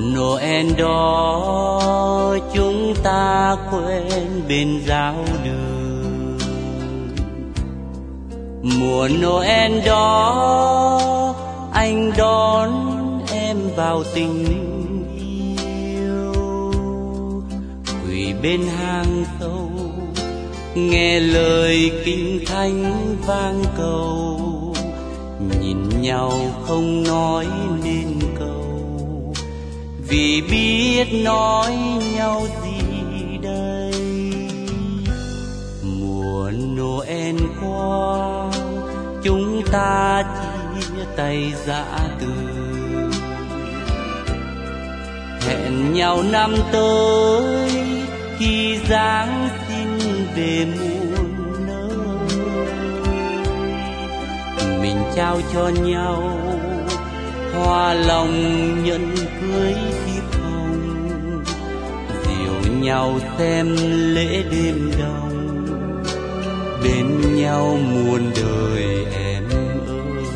Noel đó chúng ta quên bên giáo đường. Mùa Noel đó anh đón em vào tình yêu. Quỳ bên hang sâu nghe lời kinh thánh vang cầu, nhìn nhau không nói nên câu, vì biết nói nhau gì đây. Mùa Noel qua chúng ta chia tay giã từ, hẹn nhau năm tới khi Giáng sinh về muôn nơi. Mình trao cho nhau hoa lòng nhân cưới thiếp hồng, dìu nhau xem lễ đêm đông, bên nhau muôn đời em ơi.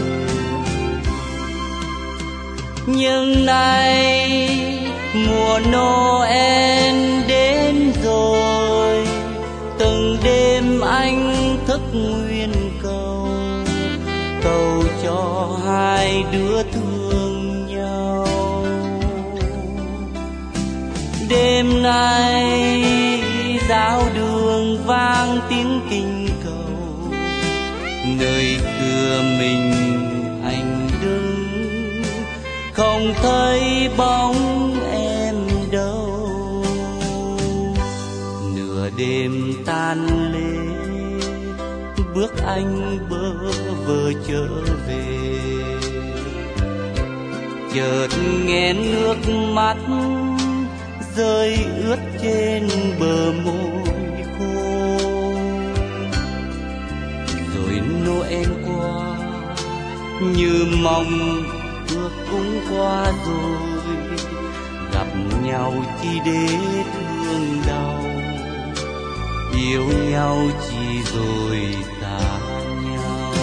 Nhưng nay mùa Noel đến rồi, từng đêm anh thức nguyên cầu, cầu cho hai đứa thương nhau. Đêm nay giáo đường vang tiếng kinh cầu, nơi xưa mình anh đứng, không thấy bóng em đâu. Nửa đêm tan lễ, bước anh bơ vơ trở về, chợt nghe nước mắt rơi ướt trên bờ môi khô. Rồi Noel qua như mong ước cũng qua rồi, gặp nhau chỉ để thương đau, yêu nhau chỉ rồi xa nhau.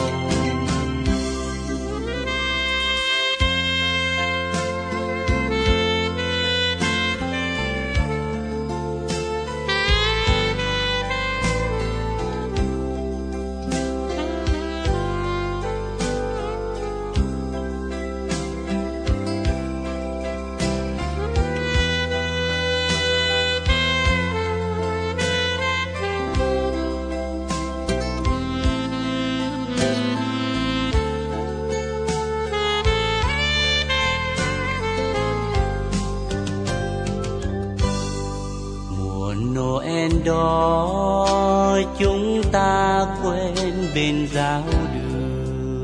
Noel đó chúng ta quên bên giáo đường.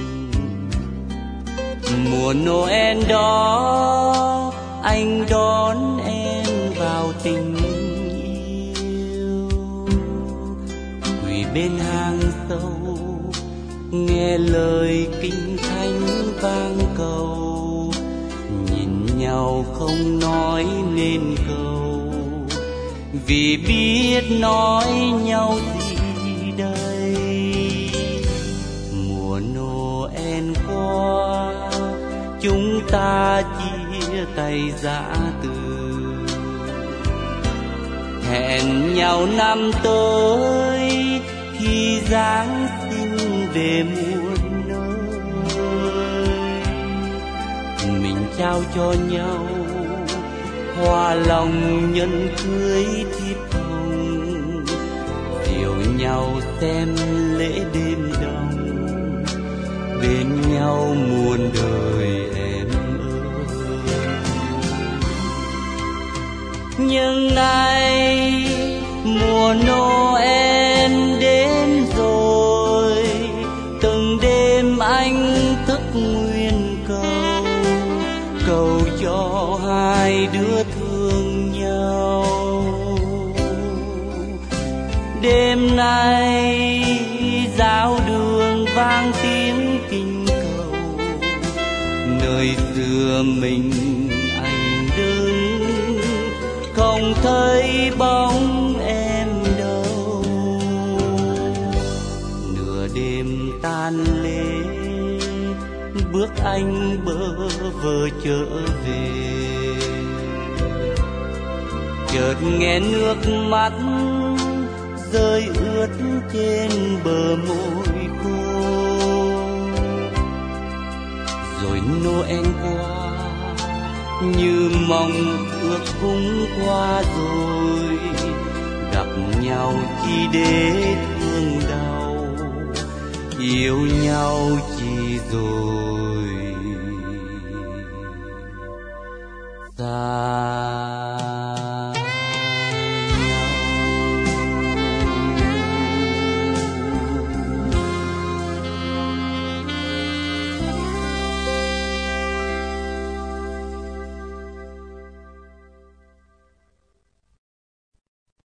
Mùa Noel đó anh đón em vào tình yêu. Quỳ bên hang sâu nghe lời kinh thánh vang cầu, nhìn nhau không nói nên câu, vì biết nói nhau gì đây. Mùa Noel qua chúng ta chia tay giã từ, hẹn nhau năm tới khi Giáng sinh về muôn nơi. Mình trao cho nhau hoa lòng nhân cưới thiếp hồng, dìu nhau xem lễ đêm đông, bên nhau muôn đời em ơi. Nhưng nay mùa Noel đến rồi, từng đêm anh thức nguyên cầu, cầu cho hai đứa thương nhau. Đêm nay giáo đường vang tiếng kinh cầu, nơi xưa mình anh đứng, không thấy bóng em đâu. Nửa đêm tan lễ, bước anh bơ vơ trở về. Chợt nghe nước mắt rơi ướt trên bờ môi khô, rồi Noel qua như mong ước cũng qua rồi. Gặp nhau chỉ để thương đau, yêu nhau chỉ rồi xa.